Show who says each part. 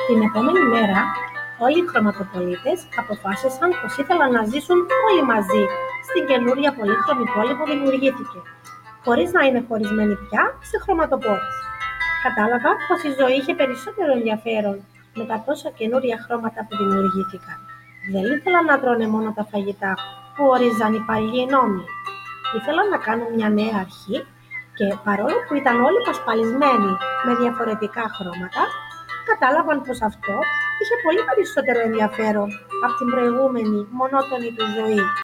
Speaker 1: Την επόμενη μέρα, όλοι οι χρωματοπολίτες αποφάσισαν πως ήθελαν να ζήσουν όλοι μαζί στην καινούρια πολύχρωμη πόλη που δημιουργήθηκε, χωρίς να είναι χωρισμένοι πια σε χρωματοπόρες. Κατάλαβα πως η ζωή είχε περισσότερο ενδιαφέρον με τα τόσα καινούρια χρώματα που δημιουργήθηκαν. Δεν ήθελαν να τρώνε μόνο τα φαγητά που όριζαν οι παλιοί νόμοι. Ήθελαν να κάνουν μια νέα αρχή και παρόλο που ήταν όλοι πασπαλισμένοι με διαφορετικά χρώματα, κατάλαβαν πως αυτό είχε πολύ περισσότερο ενδιαφέρον από την προηγούμενη μονότονη του ζωή.